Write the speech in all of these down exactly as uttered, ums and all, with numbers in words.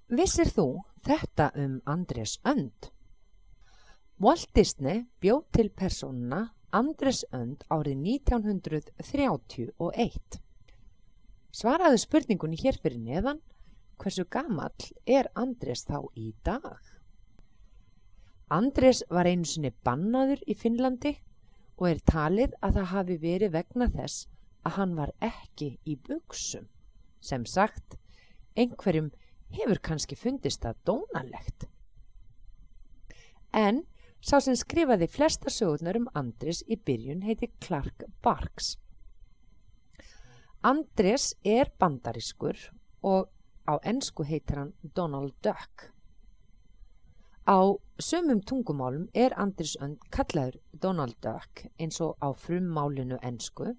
Vissir þú þetta um Andrés Önd? Walt Disney bjó til persónuna Andrés Önd árið nítján hundruð þrjátíu og eitt. Svaraðu spurningunni hér fyrir neðan, hversu gamall er Andrés þá í dag? Andrés var einu sinni bannaður í Finnlandi og er talið að það hafi verið vegna þess að hann var ekki í buxum. Sem sagt, einhverjum hefur kannski fundist það dónalegt. En sá sem skrifaði flesta sögurnar um Andrés í byrjun heiti Clark Barks. Andrés er bandarískur og á ensku heitir hann Donald Duck. Á sumum tungumálum er Andrés Önd kallaður Donald Duck eins og á frummálinu ensku.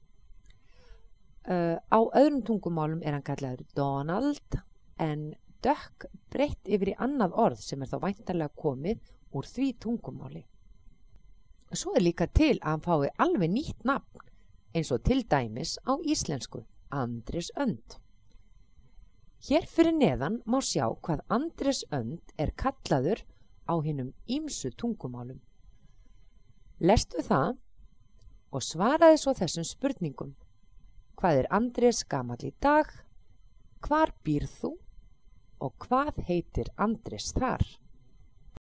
Uh, á öðrum tungumálum er hann kallaður Donald en Duck breytt yfir í annað orð sem er þá væntanlega komið úr því tungumáli. Svo er líka til að hann fái alveg nýtt nafn eins og til dæmis á íslensku, Andrés Önd. Hér fyrir neðan má sjá hvað Andrés Önd er kallaður á hinum ýmsu tungumálum. Lestu það og svaraði svo þessum spurningum. Hvað er Andrés gamall í dag? Hvar býrð þú? Og hvað heitir Andrés þar?